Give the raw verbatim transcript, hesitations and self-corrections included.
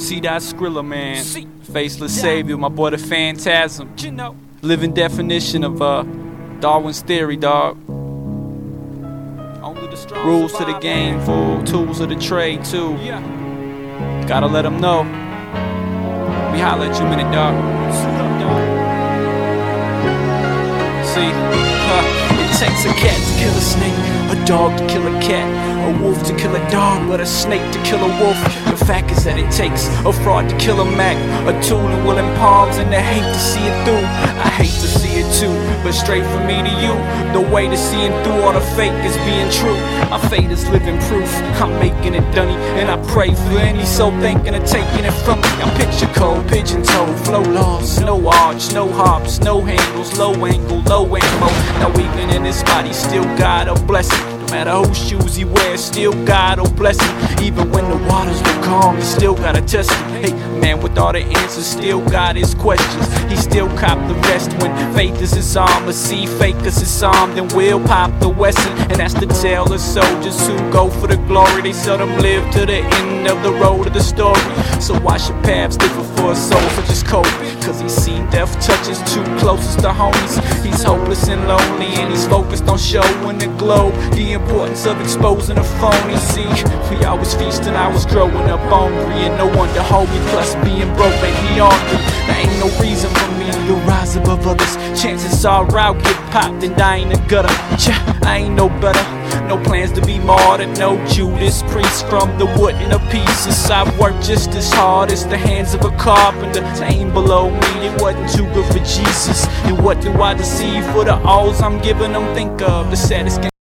See that Skrilla, man. Faceless savior, my boy the Phantasm. Living definition of uh, Darwin's theory, dog. Rules to the game, fool. Tools of the trade, too. Gotta let them know. We holla at you a minute, dog. See, huh, it takes a cat to kill a snake, a dog to kill a cat, a wolf to kill a dog, but a snake to kill a wolf. The fact is that it takes a fraud to kill a Mac, a tool in willing palms, and they hate to see it through. I hate to see it too, but straight from me to you, the way to seeing through all the fake is being true. My fate is living proof, I'm making it dunny, and I pray for any soul thinking of taking it from me. I'm picture cold, pigeon toe, flow lost, no arch, no hops, no handles, low angle, low angle. Now even in this body, still God a blessing. No matter whose shoes he wears, still God will bless him. Even when the waters look calm, he still gotta test him. Hey, man, with all the answers, still got his questions. He still cop the rest when faith is his armor. See, fake is his arm, then we'll pop the Wesson. And that's the tale of soldiers who go for the glory. They seldom live to the end of the road of the story. So why should paths differ for a soul such as Kobe? Cause he's seen death touch his two closest to homies. He's hopeless and lonely, and he's focused on showing the globe the importance of exposing a phony. See, we always feasting, I was growing up hungry, and no one to hold me, plus being broke made me hungry. There ain't no reason for me to rise above others. Chances are I'll get popped and die in the gutter. I ain't no better, no plans to be martyred, no Judas Priest from the wood in the pieces. I work just as hard as the hands of a carpenter. Aim below me, it wasn't too good for Jesus. And what do I deceive for the alls I'm giving them? Think of the saddest game.